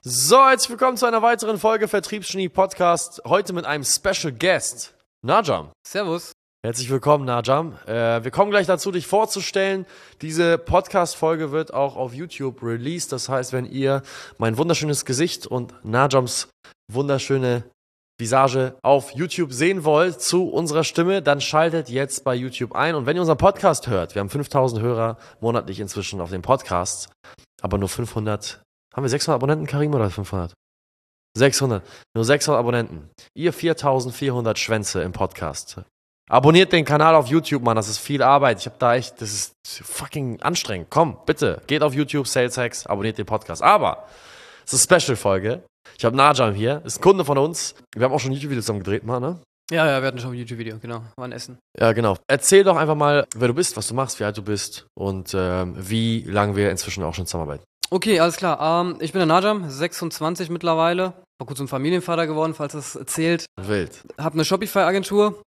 So, herzlich willkommen zu einer weiteren Folge Vertriebsgenie Podcast. Heute mit einem Special Guest, Najam. Servus. Herzlich willkommen, Najam. Wir kommen gleich dazu, dich vorzustellen. Diese Podcast-Folge wird auch auf YouTube released. Das heißt, wenn ihr mein wunderschönes Gesicht und Najams wunderschöne Visage auf YouTube sehen wollt zu unserer Stimme, dann schaltet jetzt bei YouTube ein. Und wenn ihr unseren Podcast hört, wir haben 5000 Hörer monatlich inzwischen auf dem Podcast, aber nur 500. Haben wir 600 Abonnenten, Karim, oder 500? 600. Nur 600 Abonnenten. Ihr 4400 Schwänze im Podcast. Abonniert den Kanal auf YouTube, Mann. Das ist viel Arbeit. Das ist fucking anstrengend. Komm, bitte, geht auf YouTube, Sales Hacks, abonniert den Podcast. Aber, es ist eine Special-Folge. Ich habe Najam hier, ist ein Kunde von uns. Wir haben auch schon YouTube-Videos zusammen gedreht, Mann, ne? Ja, wir hatten schon ein YouTube-Video, genau. War ein Essen. Ja, genau. Erzähl doch einfach mal, wer du bist, was du machst, wie alt du bist und wie lange wir inzwischen auch schon zusammenarbeiten. Okay, alles klar. Ich bin der Najam, 26 mittlerweile. Vor kurzem Familienvater geworden, falls das zählt. Wild. Hab eine Shopify-Agentur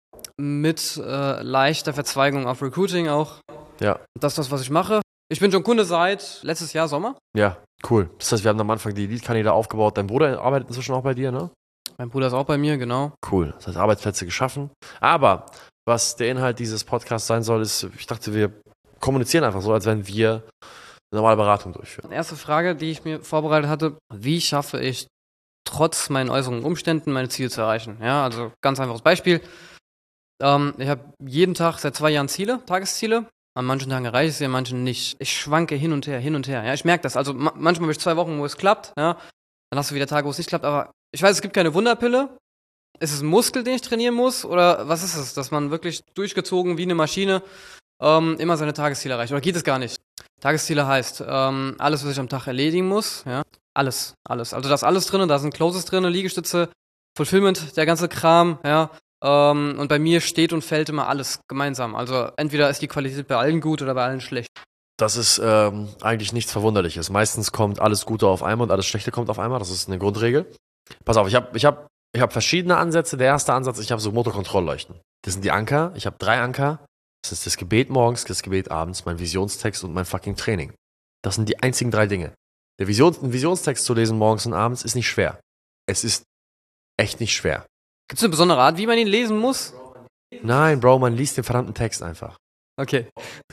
mit leichter Verzweigung auf Recruiting auch. Ja. Das ist das, was ich mache. Ich bin schon Kunde seit letztes Jahr Sommer. Ja, cool. Das heißt, wir haben am Anfang die Lead-Kanäle aufgebaut. Dein Bruder arbeitet inzwischen auch bei dir, ne? Mein Bruder ist auch bei mir, genau. Cool. Das heißt, Arbeitsplätze geschaffen. Aber was der Inhalt dieses Podcasts sein soll, ist, ich dachte, wir kommunizieren einfach so, als wenn wir eine normale Beratung durchführen. Erste Frage, die ich mir vorbereitet hatte: Wie schaffe ich trotz meinen äußeren Umständen meine Ziele zu erreichen? Ja, also ganz einfaches Beispiel. Ich habe jeden Tag seit 2 Jahren Ziele, Tagesziele. An manchen Tagen erreiche ich sie, an manchen nicht. Ich schwanke hin und her. Ja, ich merke das. Also manchmal habe ich 2 Wochen, wo es klappt. Ja, dann hast du wieder Tage, wo es nicht klappt. Aber ich weiß, es gibt keine Wunderpille. Ist es ein Muskel, den ich trainieren muss? Oder was ist es? Dass man wirklich durchgezogen wie eine Maschine immer seine Tagesziele erreicht? Oder geht es gar nicht? Tagesziele heißt, alles, was ich am Tag erledigen muss. Ja, alles. Also da ist alles drin. Da sind Closes drin, Liegestütze, Fulfillment, der ganze Kram. Ja. Und bei mir steht und fällt immer alles gemeinsam. Also entweder ist die Qualität bei allen gut oder bei allen schlecht. Das ist eigentlich nichts Verwunderliches. Meistens kommt alles Gute auf einmal und alles Schlechte kommt auf einmal. Das ist eine Grundregel. Pass auf, ich hab verschiedene Ansätze. Der erste Ansatz, ich habe so Motorkontrollleuchten. Das sind die Anker. Ich habe 3 Anker. Das ist das Gebet morgens, das Gebet abends, mein Visionstext und mein fucking Training. Das sind die einzigen 3 Dinge. Einen Visionstext zu lesen morgens und abends ist nicht schwer. Es ist echt nicht schwer. Gibt es eine besondere Art, wie man ihn lesen muss? Nein, Bro, man liest den verdammten Text einfach. Okay.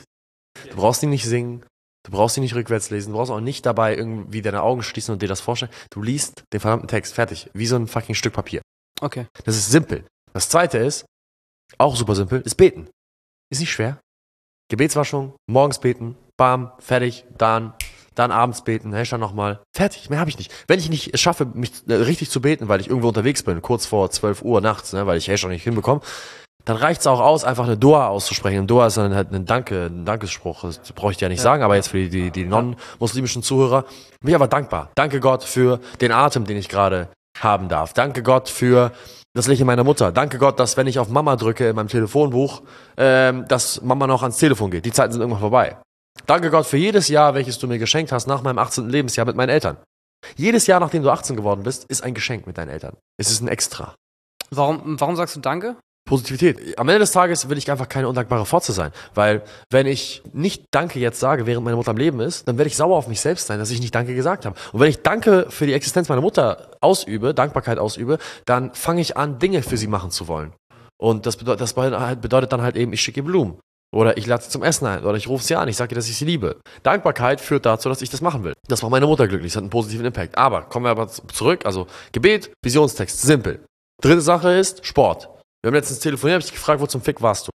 Du brauchst ihn nicht singen, du brauchst ihn nicht rückwärts lesen, du brauchst auch nicht dabei irgendwie deine Augen schließen und dir das vorstellen. Du liest den verdammten Text, fertig, wie so ein fucking Stück Papier. Okay. Das ist simpel. Das zweite ist, auch super simpel, ist beten. Ist nicht schwer. Gebetswaschung, morgens beten, bam, fertig, dann abends beten, Hashtag nochmal. Fertig, mehr habe ich nicht. Wenn ich nicht es schaffe, mich richtig zu beten, weil ich irgendwo unterwegs bin, kurz vor 12 Uhr nachts, weil ich Hashtag nicht hinbekomme, dann reicht es auch aus, einfach eine Dua auszusprechen. Ein Dua ist dann halt ein Dankesspruch. Das brauche ich dir ja nicht sagen, aber jetzt für die non-muslimischen Zuhörer bin ich aber dankbar. Danke Gott für den Atem, den ich gerade haben darf. Danke Gott für das Lächeln meiner Mutter. Danke Gott, dass wenn ich auf Mama drücke in meinem Telefonbuch, dass Mama noch ans Telefon geht. Die Zeiten sind irgendwann vorbei. Danke Gott für jedes Jahr, welches du mir geschenkt hast nach meinem 18. Lebensjahr mit meinen Eltern. Jedes Jahr, nachdem du 18 geworden bist, ist ein Geschenk mit deinen Eltern. Es ist ein Extra. Warum sagst du Danke? Positivität. Am Ende des Tages will ich einfach keine undankbare Fotze sein. Weil, wenn ich nicht Danke jetzt sage, während meine Mutter am Leben ist, dann werde ich sauer auf mich selbst sein, dass ich nicht Danke gesagt habe. Und wenn ich Danke für die Existenz meiner Mutter Dankbarkeit ausübe, dann fange ich an, Dinge für sie machen zu wollen. Und das bedeutet dann halt eben, ich schicke ihr Blumen. Oder ich lade sie zum Essen ein. Oder ich rufe sie an. Ich sage ihr, dass ich sie liebe. Dankbarkeit führt dazu, dass ich das machen will. Das macht meine Mutter glücklich. Das hat einen positiven Impact. Aber kommen wir aber zurück. Also Gebet, Visionstext. Simpel. Dritte Sache ist Sport. Wir haben letztens telefoniert, habe ich dich gefragt, wo zum Fick warst du?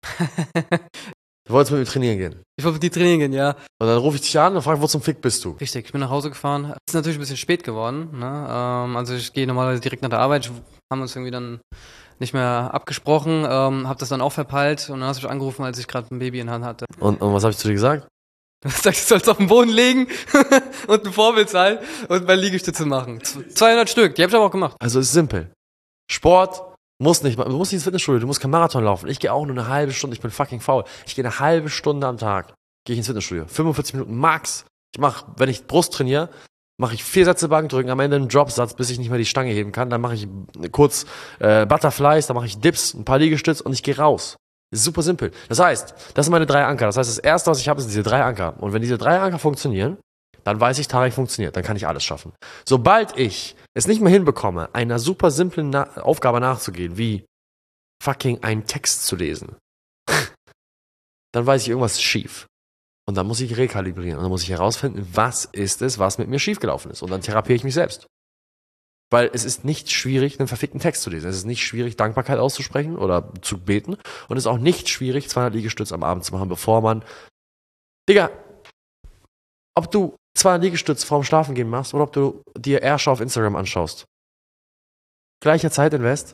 Du wolltest mit mir trainieren gehen. Ich wollte mit dir trainieren gehen, ja. Und dann rufe ich dich an und frage, wo zum Fick bist du? Richtig, ich bin nach Hause gefahren. Ist natürlich ein bisschen spät geworden. Ne? Also ich gehe normalerweise direkt nach der Arbeit. Haben uns irgendwie dann nicht mehr abgesprochen, hab das dann auch verpeilt und dann hast du mich angerufen, als ich gerade ein Baby in der Hand hatte. Und was habe ich zu dir gesagt? Du hast gesagt, du sollst auf den Boden legen und ein Vorbild sein und bei Liegestütze machen. 200 Stück, die hab ich aber auch gemacht. Also es ist simpel. Sport du musst nicht ins Fitnessstudio, du musst kein Marathon laufen. Ich gehe auch nur eine halbe Stunde, ich bin fucking faul. Ich gehe eine halbe Stunde am Tag, gehe ich ins Fitnessstudio. 45 Minuten max. Wenn ich Brust trainiere, mache ich 4 Sätze Bankdrücken, am Ende einen Dropsatz, bis ich nicht mehr die Stange heben kann. Dann mache ich kurz Butterflies, dann mache ich Dips, ein paar Liegestütze und ich gehe raus. Das ist super simpel. Das heißt, das sind meine 3 Anker. Das heißt, das erste, was ich habe, sind diese 3 Anker. Und wenn diese 3 Anker funktionieren, Dann weiß ich, Tarek funktioniert, dann kann ich alles schaffen. Sobald ich es nicht mehr hinbekomme, einer super simplen Aufgabe nachzugehen, wie fucking einen Text zu lesen, dann weiß ich, irgendwas ist schief. Und dann muss ich rekalibrieren und dann muss ich herausfinden, was ist es, was mit mir schiefgelaufen ist. Und dann therapiere ich mich selbst. Weil es ist nicht schwierig, einen verfickten Text zu lesen. Es ist nicht schwierig, Dankbarkeit auszusprechen oder zu beten. Und es ist auch nicht schwierig, 200 Liegestütze am Abend zu machen, bevor man... Digga, ob du 200 Liegestütze vorm Schlafengehen machst oder ob du dir Ärsche auf Instagram anschaust. Gleicher Zeitinvest.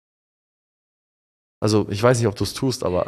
Also, ich weiß nicht, ob du es tust, aber...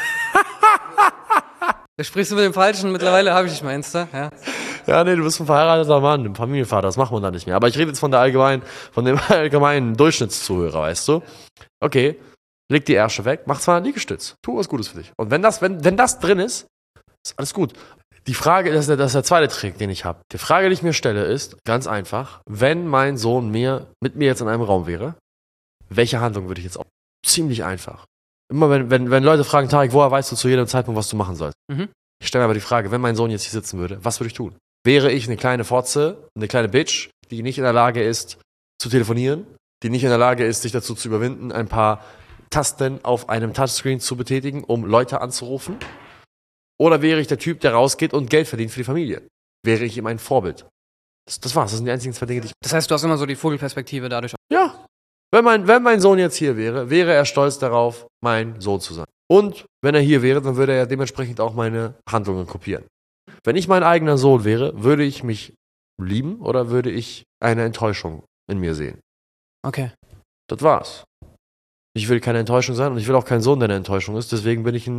Da sprichst du mit dem Falschen, mittlerweile habe ich nicht mehr Insta, ja. Ja, nee, du bist ein verheirateter Mann, ein Familienvater, das macht man da nicht mehr. Aber ich rede jetzt von dem allgemeinen Durchschnittszuhörer, weißt du? Okay, leg die Ärsche weg, mach 200 Liegestütz, tu was Gutes für dich. Und wenn das drin ist, ist alles gut. Die Frage, das ist der zweite Trick, den ich habe. Die Frage, die ich mir stelle, ist ganz einfach, wenn mein Sohn mit mir jetzt in einem Raum wäre, welche Handlung würde ich jetzt auch? Ziemlich einfach. Immer wenn Leute fragen, Tarek, woher weißt du zu jedem Zeitpunkt, was du machen sollst? Mhm. Ich stelle mir aber die Frage, wenn mein Sohn jetzt hier sitzen würde, was würde ich tun? Wäre ich eine kleine Fotze, eine kleine Bitch, die nicht in der Lage ist, zu telefonieren, die nicht in der Lage ist, sich dazu zu überwinden, ein paar Tasten auf einem Touchscreen zu betätigen, um Leute anzurufen? Oder wäre ich der Typ, der rausgeht und Geld verdient für die Familie? Wäre ich ihm ein Vorbild? Das war's, das sind die einzigen zwei Dinge, die ich... Das heißt, du hast immer so die Vogelperspektive dadurch. Ja. Wenn mein Sohn jetzt hier wäre er stolz darauf, mein Sohn zu sein. Und wenn er hier wäre, dann würde er dementsprechend auch meine Handlungen kopieren. Wenn ich mein eigener Sohn wäre, würde ich mich lieben oder würde ich eine Enttäuschung in mir sehen? Okay. Das war's. Ich will keine Enttäuschung sein und ich will auch kein Sohn, der eine Enttäuschung ist. Deswegen bin ich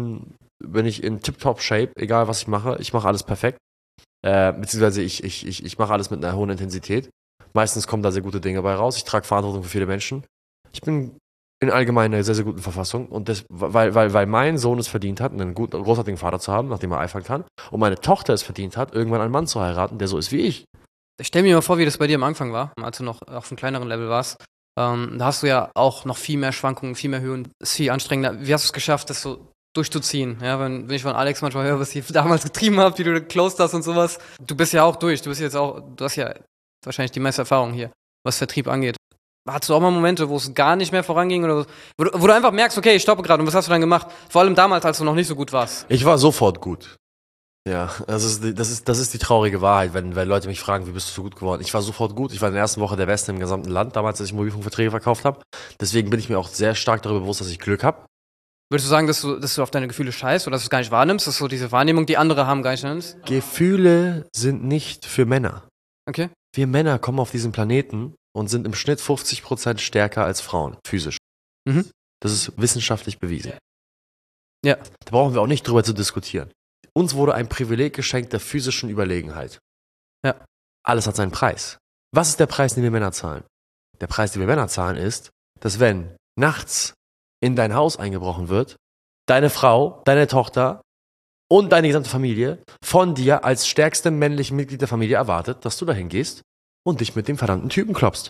in Tip-Top-Shape, egal was ich mache. Ich mache alles perfekt. Beziehungsweise ich mache alles mit einer hohen Intensität. Meistens kommen da sehr gute Dinge bei raus. Ich trage Verantwortung für viele Menschen. Ich bin in allgemein einer sehr, sehr guten Verfassung. Und weil mein Sohn es verdient hat, einen großartigen Vater zu haben, nachdem er eifern kann. Und meine Tochter es verdient hat, irgendwann einen Mann zu heiraten, der so ist wie ich. Ich stell mir mal vor, wie das bei dir am Anfang war, als du noch auf einem kleineren Level warst. Da hast du ja auch noch viel mehr Schwankungen, viel mehr Höhen. Das ist viel anstrengender. Wie hast du es geschafft, das so durchzuziehen? Ja, wenn ich von Alex manchmal höre, was ihr damals getrieben habt, wie du geclosed hast und sowas. Du bist ja auch durch. Du hast ja wahrscheinlich die meiste Erfahrung hier, was Vertrieb angeht. Hattest du auch mal Momente, wo es gar nicht mehr voranging oder wo du einfach merkst, okay, ich stoppe gerade und was hast du dann gemacht? Vor allem damals, als du noch nicht so gut warst. Ich war sofort gut. Ja, das ist die traurige Wahrheit, wenn Leute mich fragen, wie bist du so gut geworden? Ich war sofort gut. Ich war in der ersten Woche der Beste im gesamten Land, damals, als ich Mobilfunkverträge verkauft habe. Deswegen bin ich mir auch sehr stark darüber bewusst, dass ich Glück habe. Würdest du sagen, dass du auf deine Gefühle scheißt oder dass du es gar nicht wahrnimmst? Dass du diese Wahrnehmung, die andere haben, gar nicht nimmst? Gefühle sind nicht für Männer. Okay. Wir Männer kommen auf diesen Planeten und sind im Schnitt 50% stärker als Frauen, physisch. Mhm. Das ist wissenschaftlich bewiesen. Ja. Da brauchen wir auch nicht drüber zu diskutieren. Uns wurde ein Privileg geschenkt der physischen Überlegenheit. Ja. Alles hat seinen Preis. Was ist der Preis, den wir Männer zahlen? Der Preis, den wir Männer zahlen, ist, dass wenn nachts in dein Haus eingebrochen wird, deine Frau, deine Tochter und deine gesamte Familie von dir als stärkstem männlichen Mitglied der Familie erwartet, dass du dahin gehst und dich mit dem verdammten Typen klopfst.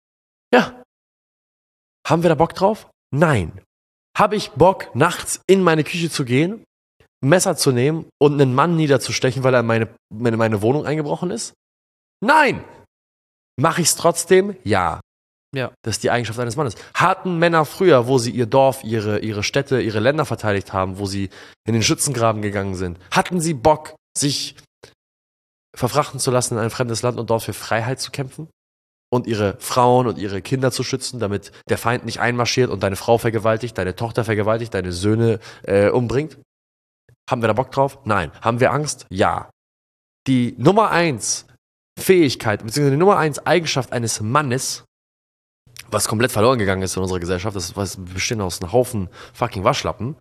Ja. Haben wir da Bock drauf? Nein. Habe ich Bock, nachts in meine Küche zu gehen, ein Messer zu nehmen und einen Mann niederzustechen, weil er in meine Wohnung eingebrochen ist? Nein. Mache ich es trotzdem? Ja. Ja. Das ist die Eigenschaft eines Mannes. Hatten Männer früher, wo sie ihr Dorf, ihre Städte, ihre Länder verteidigt haben, wo sie in den Schützengraben gegangen sind, hatten sie Bock, sich verfrachten zu lassen, in ein fremdes Land und dort für Freiheit zu kämpfen? Und ihre Frauen und ihre Kinder zu schützen, damit der Feind nicht einmarschiert und deine Frau vergewaltigt, deine Tochter vergewaltigt, deine Söhne umbringt? Haben wir da Bock drauf? Nein. Haben wir Angst? Ja. Die Nummer 1 Fähigkeit, beziehungsweise die Nummer 1 Eigenschaft eines Mannes, was komplett verloren gegangen ist in unserer Gesellschaft, das besteht aus einem Haufen fucking Waschlappen,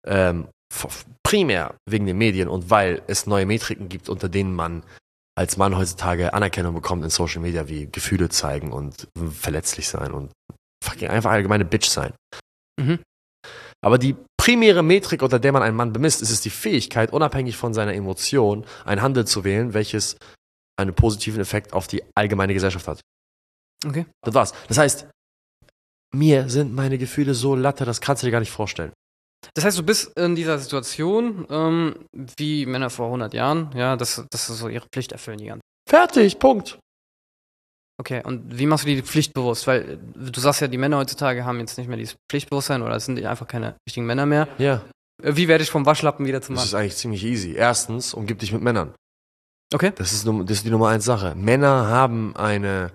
primär wegen den Medien und weil es neue Metriken gibt, unter denen man als Mann heutzutage Anerkennung bekommt in Social Media, wie Gefühle zeigen und verletzlich sein und fucking einfach allgemeine Bitch sein. Mhm. Aber die primäre Metrik, unter der man einen Mann bemisst, ist es die Fähigkeit, unabhängig von seiner Emotion, ein Handel zu wählen, welches einen positiven Effekt auf die allgemeine Gesellschaft hat. Okay. Das war's. Das heißt, mir sind meine Gefühle so Latte, das kannst du dir gar nicht vorstellen. Das heißt, du bist in dieser Situation, wie Männer vor 100 Jahren, ja, dass sie so ihre Pflicht erfüllen die ganze Zeit. Fertig, Punkt. Okay, und wie machst du die pflichtbewusst? Weil du sagst ja, die Männer heutzutage haben jetzt nicht mehr dieses Pflichtbewusstsein oder es sind einfach keine richtigen Männer mehr. Ja. Wie werde ich vom Waschlappen wieder zum Das Mann? ist eigentlich ziemlich easy. Erstens, umgib dich mit Männern. Okay. Das ist die Nummer 1 Sache. Männer haben eine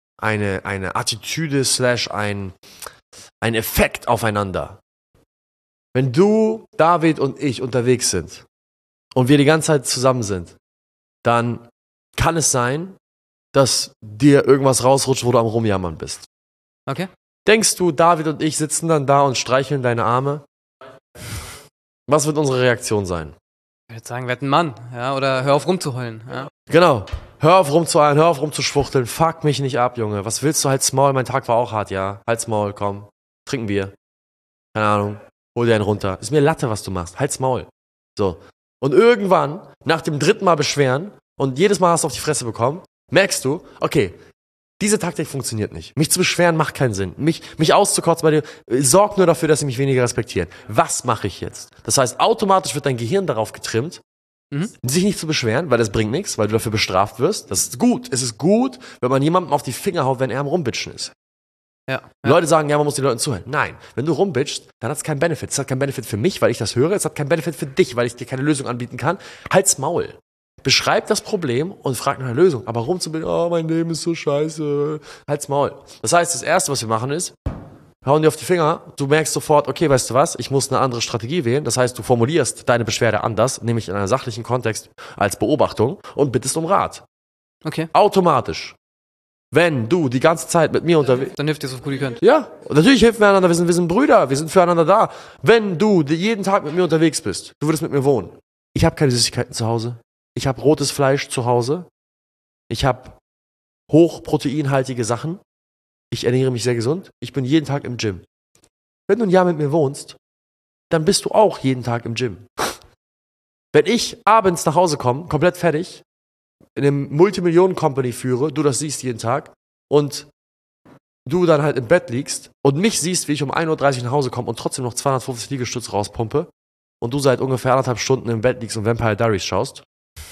Attitüde / ein Effekt aufeinander. Wenn du, David und ich unterwegs sind und wir die ganze Zeit zusammen sind, dann kann es sein, dass dir irgendwas rausrutscht, wo du am Rumjammern bist. Okay. Denkst du, David und ich sitzen dann da und streicheln deine Arme? Was wird unsere Reaktion sein? Ich würde sagen, werd ein Mann, ja, oder hör auf rumzuheulen, ja. Genau. Hör auf rumzueilen, hör auf rumzuschwuchteln, fuck mich nicht ab, Junge. Was willst du? Halt's Maul, mein Tag war auch hart, ja. Halt's Maul, komm. Trinken Bier. Keine Ahnung. Hol dir einen runter. Ist mir Latte, was du machst. Halt's Maul. So. Und irgendwann, nach dem 3. Mal beschweren und jedes Mal hast du auf die Fresse bekommen, merkst du, okay, diese Taktik funktioniert nicht. Mich zu beschweren macht keinen Sinn. Mich auszukotzen bei dir sorgt nur dafür, dass sie mich weniger respektieren. Was mache ich jetzt? Das heißt, automatisch wird dein Gehirn darauf getrimmt, sich nicht zu beschweren, weil das bringt nichts, weil du dafür bestraft wirst. Das ist gut. Es ist gut, wenn man jemandem auf die Finger haut, wenn er am Rumbitschen ist. Ja. Leute sagen, ja, man muss den Leuten zuhören. Nein, wenn du rumbitchst, dann hat es keinen Benefit. Es hat keinen Benefit für mich, weil ich das höre. Es hat keinen Benefit für dich, weil ich dir keine Lösung anbieten kann. Halt's Maul. Beschreib das Problem und frag nach einer Lösung. Aber rumzubilden, oh, mein Leben ist so scheiße. Halt's Maul. Das heißt, das Erste, was wir machen ist, hauen dir auf die Finger. Du merkst sofort, okay, weißt du was, ich muss eine andere Strategie wählen. Das heißt, du formulierst deine Beschwerde anders, nämlich in einem sachlichen Kontext als Beobachtung und bittest um Rat. Okay. Automatisch. Wenn du die ganze Zeit mit mir unterwegs... Dann hilft dir so gut ihr könnt. Ja, und natürlich helfen wir einander, wir sind Brüder, wir sind füreinander da. Wenn du jeden Tag mit mir unterwegs bist, du würdest mit mir wohnen. Ich habe keine Süßigkeiten zu Hause. Ich habe rotes Fleisch zu Hause. Ich habe hochproteinhaltige Sachen. Ich ernähre mich sehr gesund. Ich bin jeden Tag im Gym. Wenn du ein Jahr mit mir wohnst, dann bist du auch jeden Tag im Gym. Wenn ich abends nach Hause komme, komplett fertig, in einem Multimillionen-Company führe, du das siehst jeden Tag und du dann halt im Bett liegst und mich siehst, wie ich um 1:30 Uhr nach Hause komme und trotzdem noch 250 Liegestütze rauspumpe und du seit ungefähr 1,5 Stunden im Bett liegst und Vampire Diaries schaust,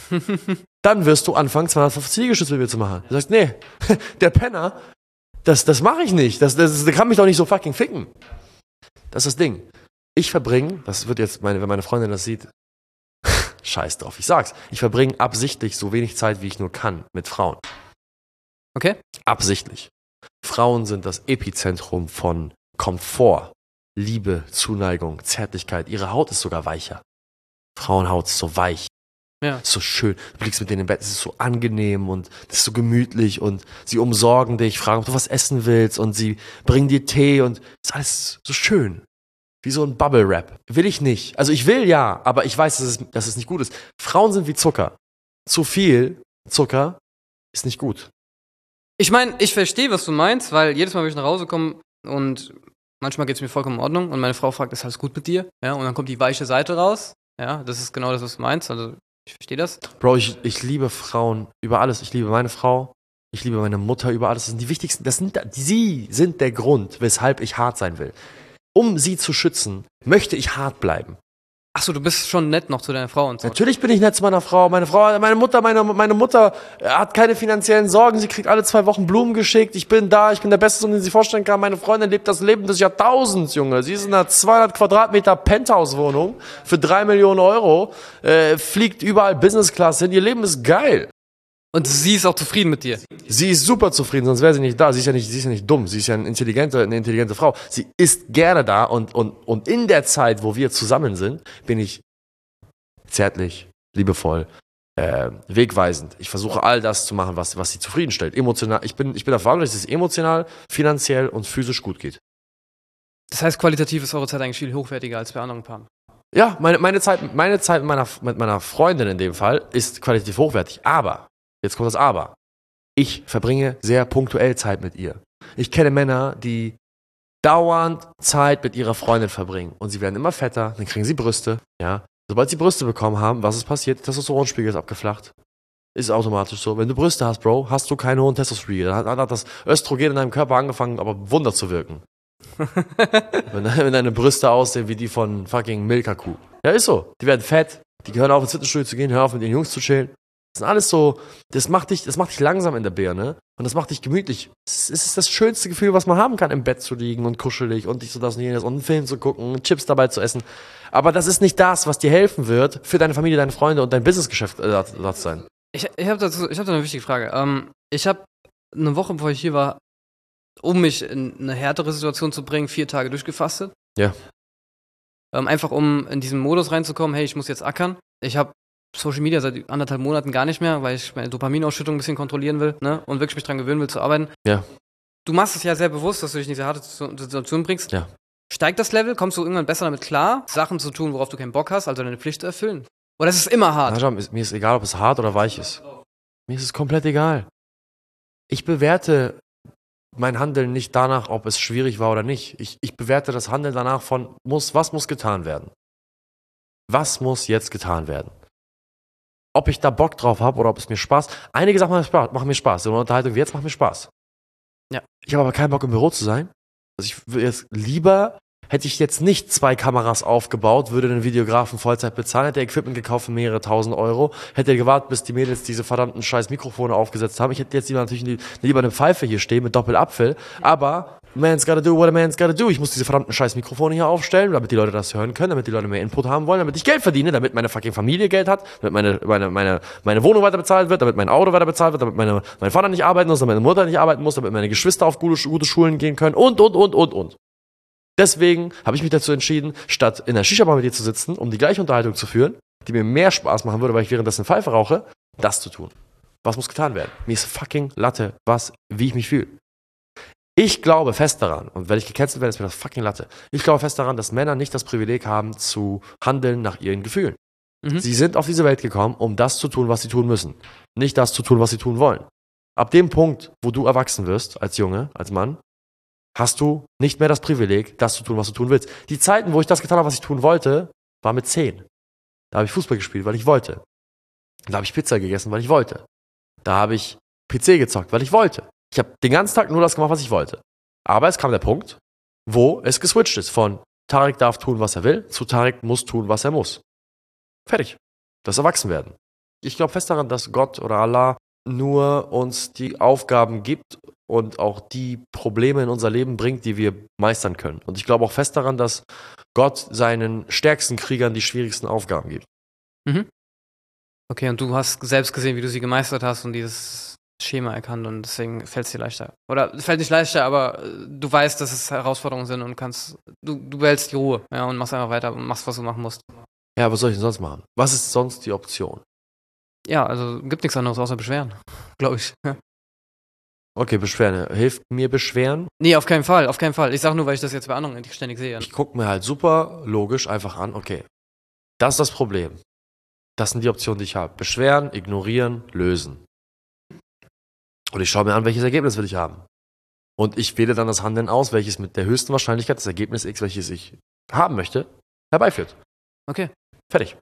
dann wirst du anfangen, 250 Liegestütze mit mir zu machen. Du sagst, nee, der Penner, das mache ich nicht. Das kann mich doch nicht so fucking ficken. Das ist das Ding. Ich verbringe, das wird jetzt, wenn meine Freundin das sieht, scheiß drauf, ich sag's. Ich verbringe absichtlich so wenig Zeit, wie ich nur kann, mit Frauen. Okay. Absichtlich. Frauen sind das Epizentrum von Komfort, Liebe, Zuneigung, Zärtlichkeit. Ihre Haut ist sogar weicher. Frauenhaut ist so weich. Ja. Ist so schön. Du liegst mit denen im Bett, es ist so angenehm und es ist so gemütlich und sie umsorgen dich, fragen, ob du was essen willst und sie bringen dir Tee und es ist alles so schön. Wie so ein Bubble-Wrap. Will ich nicht. Also ich will ja, aber ich weiß, dass es nicht gut ist. Frauen sind wie Zucker. Zu viel Zucker ist nicht gut. Ich meine, ich verstehe, was du meinst, weil jedes Mal, wenn ich nach Hause komme und manchmal geht es mir vollkommen in Ordnung und meine Frau fragt, ist alles gut mit dir? Ja, und dann kommt die weiche Seite raus. Ja, das ist genau das, was du meinst. Also ich verstehe das. Bro, ich liebe Frauen über alles. Ich liebe meine Frau. Ich liebe meine Mutter über alles. Das sind die wichtigsten. Sie sind der Grund, weshalb ich hart sein will. Um sie zu schützen, möchte ich hart bleiben. Achso, du bist schon nett noch zu deiner Frau und so. Natürlich bin ich nett zu meiner Frau. Meine Mutter hat keine finanziellen Sorgen. Sie kriegt alle 2 Wochen Blumen geschickt. Ich bin da, ich bin der Beste, den sie vorstellen kann. Meine Freundin lebt das Leben des Jahrtausends, Junge. Sie ist in einer 200 Quadratmeter Penthouse-Wohnung für 3 Millionen Euro, fliegt überall Business Class hin. Ihr Leben ist geil. Und sie ist auch zufrieden mit dir. Sie ist super zufrieden, sonst wäre sie nicht da. Sie ist ja nicht dumm. Sie ist ja eine intelligente Frau. Sie ist gerne da und in der Zeit, wo wir zusammen sind, bin ich zärtlich, liebevoll, wegweisend. Ich versuche all das zu machen, was sie zufriedenstellt. Emotional. Ich bin dafür verantwortlich, dass es emotional, finanziell und physisch gut geht. Das heißt, qualitativ ist eure Zeit eigentlich viel hochwertiger als bei anderen Paaren. Ja, meine Zeit mit meiner Freundin in dem Fall ist qualitativ hochwertig. Aber, jetzt kommt das Aber. Ich verbringe sehr punktuell Zeit mit ihr. Ich kenne Männer, die dauernd Zeit mit ihrer Freundin verbringen. Und sie werden immer fetter, dann kriegen sie Brüste. Ja. Sobald sie Brüste bekommen haben, was ist passiert? Der Testosteronspiegel ist abgeflacht. Ist automatisch so. Wenn du Brüste hast, Bro, hast du keinen hohen Testosteronspiegel. Dann hat das Östrogen in deinem Körper angefangen, aber Wunder zu wirken. wenn deine Brüste aussehen wie die von fucking Milka-Kuh. Ja, ist so. Die werden fett. Die hören auf, ins Fitnessstudio zu gehen, hören auf, mit den Jungs zu chillen. Das sind alles so, das macht dich langsam in der Birne und das macht dich gemütlich. Es ist das schönste Gefühl, was man haben kann, im Bett zu liegen und kuschelig und dies und das und jenes und einen Film zu gucken, Chips dabei zu essen. Aber das ist nicht das, was dir helfen wird, für deine Familie, deine Freunde und dein Businessgeschäft da zu sein. Ich habe da eine wichtige Frage. Ich habe eine Woche, bevor ich hier war, um mich in eine härtere Situation zu bringen, 4 Tage durchgefastet. Ja. Einfach um in diesen Modus reinzukommen, hey, ich muss jetzt ackern. Ich habe Social Media seit 1,5 Monaten gar nicht mehr, weil ich meine Dopaminausschüttung ein bisschen kontrollieren will, ne? Und wirklich mich dran gewöhnen will zu arbeiten. Ja. Du machst es ja sehr bewusst, dass du dich in diese harte Situation bringst. Ja. Steigt das Level? Kommst du irgendwann besser damit klar, Sachen zu tun, worauf du keinen Bock hast, also deine Pflicht zu erfüllen? Oder ist es immer hart? Na, schau, mir ist egal, ob es hart oder weich ist. Mir ist es komplett egal. Ich bewerte mein Handeln nicht danach, ob es schwierig war oder nicht. Ich bewerte das Handeln danach von, was muss getan werden? Was muss jetzt getan werden? Ob ich da Bock drauf habe oder ob es mir Spaß. Einige Sachen machen mir Spaß. So eine Unterhaltung wie jetzt macht mir Spaß. Ja. Ich habe aber keinen Bock im Büro zu sein. Also ich würde jetzt lieber, hätte ich jetzt nicht 2 Kameras aufgebaut, würde den Videografen Vollzeit bezahlen, hätte Equipment gekauft für mehrere tausend Euro, hätte gewartet, bis die Mädels diese verdammten scheiß Mikrofone aufgesetzt haben. Ich hätte jetzt lieber eine Pfeife hier stehen mit Doppelapfel, aber man's gotta do what a man's gotta do. Ich muss diese verdammten scheiß Mikrofone hier aufstellen, damit die Leute das hören können, damit die Leute mehr Input haben wollen, damit ich Geld verdiene, damit meine fucking Familie Geld hat, damit meine Wohnung weiter bezahlt wird, damit mein Auto weiter bezahlt wird, damit mein Vater nicht arbeiten muss, damit meine Mutter nicht arbeiten muss, damit meine Geschwister auf gute Schulen gehen können und. Deswegen habe ich mich dazu entschieden, statt in der Shisha-Bar mit dir zu sitzen, um die gleiche Unterhaltung zu führen, die mir mehr Spaß machen würde, weil ich währenddessen Pfeife rauche, das zu tun. Was muss getan werden? Mir ist fucking Latte, wie ich mich fühle. Ich glaube fest daran, und wenn ich gecancelt werde, ist mir das fucking Latte. Ich glaube fest daran, dass Männer nicht das Privileg haben, zu handeln nach ihren Gefühlen. Mhm. Sie sind auf diese Welt gekommen, um das zu tun, was sie tun müssen. Nicht das zu tun, was sie tun wollen. Ab dem Punkt, wo du erwachsen wirst, als Junge, als Mann, hast du nicht mehr das Privileg, das zu tun, was du tun willst. Die Zeiten, wo ich das getan habe, was ich tun wollte, war mit 10. Da habe ich Fußball gespielt, weil ich wollte. Da habe ich Pizza gegessen, weil ich wollte. Da habe ich PC gezockt, weil ich wollte. Ich habe den ganzen Tag nur das gemacht, was ich wollte. Aber es kam der Punkt, wo es geswitcht ist von Tarek darf tun, was er will, zu Tarek muss tun, was er muss. Fertig. Das Erwachsenwerden. Ich glaube fest daran, dass Gott oder Allah nur uns die Aufgaben gibt und auch die Probleme in unser Leben bringt, die wir meistern können. Und ich glaube auch fest daran, dass Gott seinen stärksten Kriegern die schwierigsten Aufgaben gibt. Mhm. Okay, und du hast selbst gesehen, wie du sie gemeistert hast und dieses Schema erkannt und deswegen fällt es dir leichter. Oder es fällt nicht leichter, aber du weißt, dass es Herausforderungen sind und du behältst die Ruhe, ja, und machst einfach weiter und machst, was du machen musst. Ja, was soll ich denn sonst machen? Was ist sonst die Option? Ja, also gibt nichts anderes außer Beschweren, glaube ich. Ja. Okay, Beschweren. Hilft mir Beschweren? Nee, auf keinen Fall, auf keinen Fall. Ich sag nur, weil ich das jetzt bei anderen ständig sehe. Ich gucke mir halt super logisch einfach an, okay, das ist das Problem. Das sind die Optionen, die ich habe. Beschweren, ignorieren, lösen. Und ich schaue mir an, welches Ergebnis will ich haben. Und ich wähle dann das Handeln aus, welches mit der höchsten Wahrscheinlichkeit das Ergebnis X, welches ich haben möchte, herbeiführt. Okay. Fertig.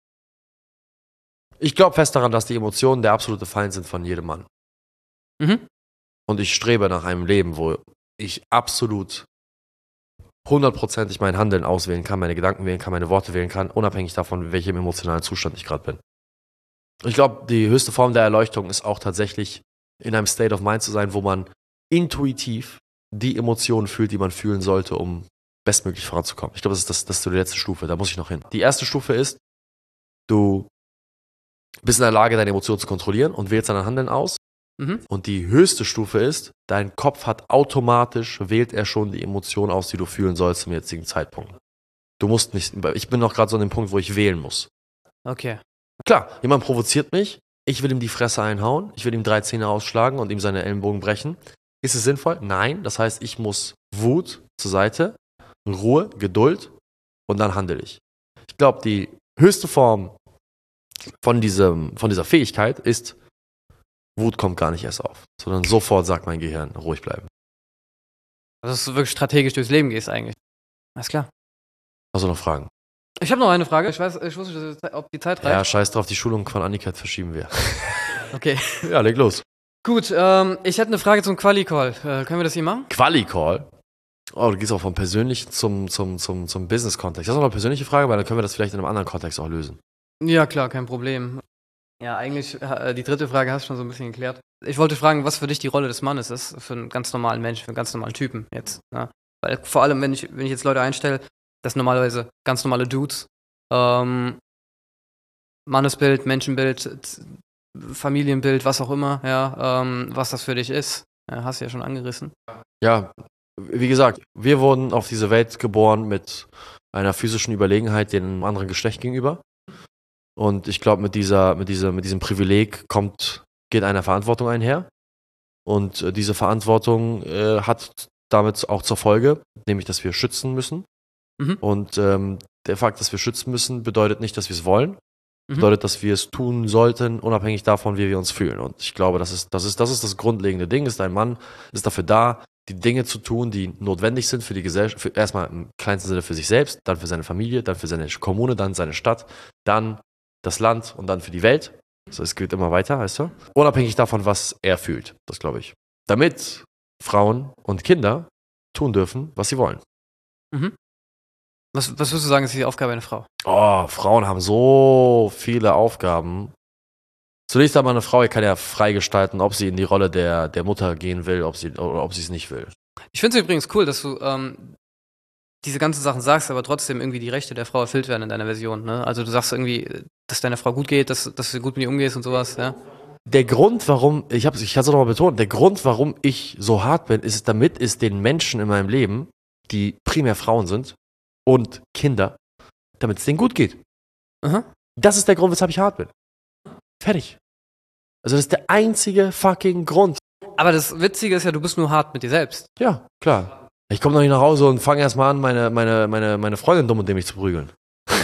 Ich glaube fest daran, dass die Emotionen der absolute Feind sind von jedem Mann. Mhm. Und ich strebe nach einem Leben, wo ich absolut 100%ig mein Handeln auswählen kann, meine Gedanken wählen kann, meine Worte wählen kann, unabhängig davon, in welchem emotionalen Zustand ich gerade bin. Ich glaube, die höchste Form der Erleuchtung ist auch tatsächlich in einem State of Mind zu sein, wo man intuitiv die Emotionen fühlt, die man fühlen sollte, um bestmöglich voranzukommen. Ich glaube, das ist so die letzte Stufe, da muss ich noch hin. Die erste Stufe ist, du bist in der Lage, deine Emotionen zu kontrollieren und wählst dein Handeln aus. Mhm. Und die höchste Stufe ist, dein Kopf wählt er schon die Emotion aus, die du fühlen sollst zum jetzigen Zeitpunkt. Du musst nicht, ich bin noch gerade so an dem Punkt, wo ich wählen muss. Okay. Klar, jemand provoziert mich, ich will ihm die Fresse einhauen, ich will ihm 3 Zähne ausschlagen und ihm seine Ellenbogen brechen. Ist es sinnvoll? Nein. Das heißt, ich muss Wut zur Seite, Ruhe, Geduld und dann handle ich. Ich glaube, die höchste Form von dieser Fähigkeit ist, Wut kommt gar nicht erst auf, sondern sofort sagt mein Gehirn, ruhig bleiben. Also, dass du wirklich strategisch durchs Leben gehst eigentlich. Alles klar. Hast du noch Fragen? Ich habe noch eine Frage. Ich wusste nicht, ob die Zeit reicht. Ja, scheiß drauf, die Schulung von Annika verschieben wir. Okay. Ja, leg los. Gut, ich hätte eine Frage zum Quali-Call. Können wir das hier machen? Quali-Call? Oh, du gehst auch vom Persönlichen zum Business-Kontext. Das ist noch eine persönliche Frage, weil dann können wir das vielleicht in einem anderen Kontext auch lösen. Ja, klar, kein Problem. Ja, eigentlich, die dritte Frage hast du schon so ein bisschen geklärt. Ich wollte fragen, was für dich die Rolle des Mannes ist, für einen ganz normalen Menschen, für einen ganz normalen Typen jetzt. Ne? Weil vor allem, wenn ich jetzt Leute einstelle, das sind normalerweise ganz normale Dudes. Ähm, Mannesbild, Menschenbild, Familienbild, was auch immer, ja, was das für dich ist. Ja, hast du ja schon angerissen. Ja, wie gesagt, wir wurden auf diese Welt geboren mit einer physischen Überlegenheit dem anderen Geschlecht gegenüber. Und ich glaube, mit diesem Privileg geht eine Verantwortung einher. Und diese Verantwortung hat damit auch zur Folge, nämlich, dass wir schützen müssen. Mhm. Und der Fakt, dass wir schützen müssen, bedeutet nicht, dass wir es wollen. Mhm. Bedeutet, dass wir es tun sollten, unabhängig davon, wie wir uns fühlen. Und ich glaube, das ist das grundlegende Ding. Ein Mann ist dafür da, die Dinge zu tun, die notwendig sind für die Gesellschaft, erstmal im kleinsten Sinne für sich selbst, dann für seine Familie, dann für seine Kommune, dann seine Stadt, dann das Land und dann für die Welt. Also es geht immer weiter, weißt du? Unabhängig davon, was er fühlt. Das glaube ich. Damit Frauen und Kinder tun dürfen, was sie wollen. Mhm. Was würdest du sagen, ist die Aufgabe einer Frau? Oh, Frauen haben so viele Aufgaben. Zunächst einmal eine Frau, die kann ja freigestalten, ob sie in die Rolle der Mutter gehen will, oder ob sie es nicht will. Ich finde es übrigens cool, dass du diese ganzen Sachen sagst, aber trotzdem irgendwie die Rechte der Frau erfüllt werden in deiner Version. Ne? Also du sagst irgendwie, dass deiner Frau gut geht, dass du gut mit ihr umgehst und sowas. Ja? Der Grund, warum, ich kann es nochmal betonen, der Grund, warum ich so hart bin, ist, damit es den Menschen in meinem Leben, die primär Frauen sind und Kinder, damit es denen gut geht. Aha. Das ist der Grund, weshalb ich hart bin. Fertig. Also das ist der einzige fucking Grund. Aber das Witzige ist ja, du bist nur hart mit dir selbst. Ja, klar. Ich komme noch nicht nach Hause und fange erstmal an, meine Freundin dumm und dämlich zu prügeln.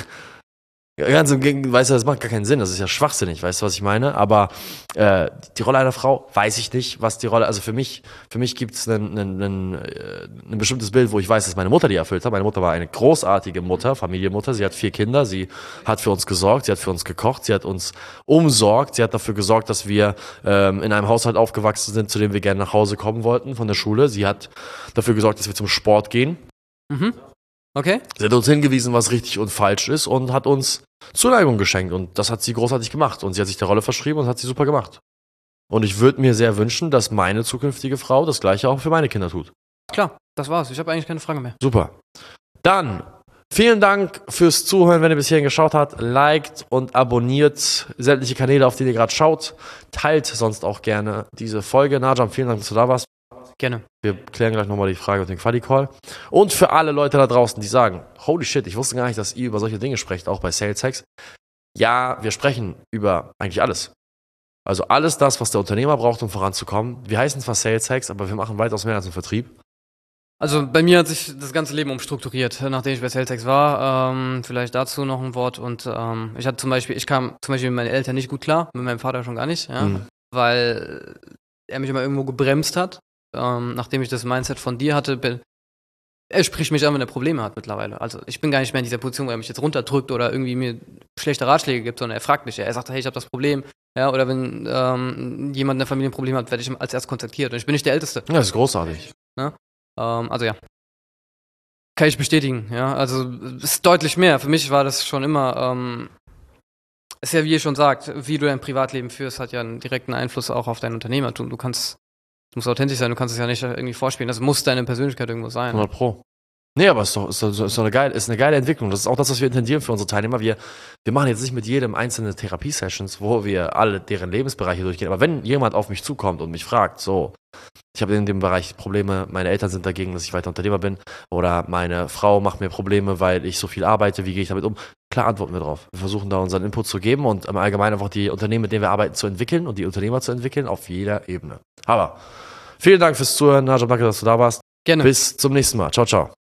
Ganz im Gegenteil, weißt du, das macht gar keinen Sinn, das ist ja schwachsinnig, weißt du, was ich meine? Aber die Rolle einer Frau, weiß ich nicht, was die Rolle, also für mich gibt es ein bestimmtes Bild, wo ich weiß, dass meine Mutter die erfüllt hat. Meine Mutter war eine großartige Mutter, Familienmutter, sie hat 4 Kinder, sie hat für uns gesorgt, sie hat für uns gekocht, sie hat uns umsorgt, sie hat dafür gesorgt, dass wir in einem Haushalt aufgewachsen sind, zu dem wir gerne nach Hause kommen wollten von der Schule. Sie hat dafür gesorgt, dass wir zum Sport gehen. Mhm. Okay. Sie hat uns hingewiesen, was richtig und falsch ist und hat uns Zuneigung geschenkt und das hat sie großartig gemacht und sie hat sich der Rolle verschrieben und hat sie super gemacht. Und ich würde mir sehr wünschen, dass meine zukünftige Frau das Gleiche auch für meine Kinder tut. Klar, das war's. Ich habe eigentlich keine Frage mehr. Super. Dann, vielen Dank fürs Zuhören, wenn ihr bis hierhin geschaut habt. Liked und abonniert sämtliche Kanäle, auf die ihr gerade schaut. Teilt sonst auch gerne diese Folge. Najam, vielen Dank, dass du da warst. Gerne. Wir klären gleich nochmal die Frage mit dem Quali-Call. Und für alle Leute da draußen, die sagen, holy shit, ich wusste gar nicht, dass ihr über solche Dinge sprecht, auch bei Sales Hacks. Ja, wir sprechen über eigentlich alles. Also alles das, was der Unternehmer braucht, um voranzukommen. Wir heißen zwar Sales Hacks, aber wir machen weitaus mehr als einen Vertrieb. Also bei mir hat sich das ganze Leben umstrukturiert, nachdem ich bei SalesX war. Vielleicht dazu noch ein Wort. Und ich kam zum Beispiel mit meinen Eltern nicht gut klar, mit meinem Vater schon gar nicht, ja, weil er mich immer irgendwo gebremst hat. Nachdem ich das Mindset von dir hatte, er spricht mich an, wenn er Probleme hat mittlerweile. Also ich bin gar nicht mehr in dieser Position, wo er mich jetzt runterdrückt oder irgendwie mir schlechte Ratschläge gibt, sondern er fragt mich. Er sagt, hey, ich habe das Problem. Ja, oder wenn jemand in der Familie ein Problem hat, werde ich als erst kontaktiert. Und ich bin nicht der Älteste. Ja, das ist großartig. Ja? Also ja. Kann ich bestätigen. Ja, also es ist deutlich mehr. Für mich war das schon immer, ist ja, wie ihr schon sagt, wie du dein Privatleben führst, hat ja einen direkten Einfluss auch auf dein Unternehmertum. Du musst authentisch sein, du kannst es ja nicht irgendwie vorspielen. Das muss deine Persönlichkeit irgendwo sein. 100%. Nee, aber ist eine geile Entwicklung. Das ist auch das, was wir intendieren für unsere Teilnehmer. Wir machen jetzt nicht mit jedem einzelne Therapie-Sessions, wo wir alle deren Lebensbereiche durchgehen. Aber wenn jemand auf mich zukommt und mich fragt, so, ich habe in dem Bereich Probleme, meine Eltern sind dagegen, dass ich weiter Unternehmer bin, oder meine Frau macht mir Probleme, weil ich so viel arbeite, wie gehe ich damit um? Klar antworten wir drauf. Wir versuchen da unseren Input zu geben und im Allgemeinen einfach die Unternehmen, mit denen wir arbeiten, zu entwickeln und die Unternehmer zu entwickeln auf jeder Ebene. Aber vielen Dank fürs Zuhören, Najam, danke, dass du da warst. Gerne. Bis zum nächsten Mal. Ciao, ciao.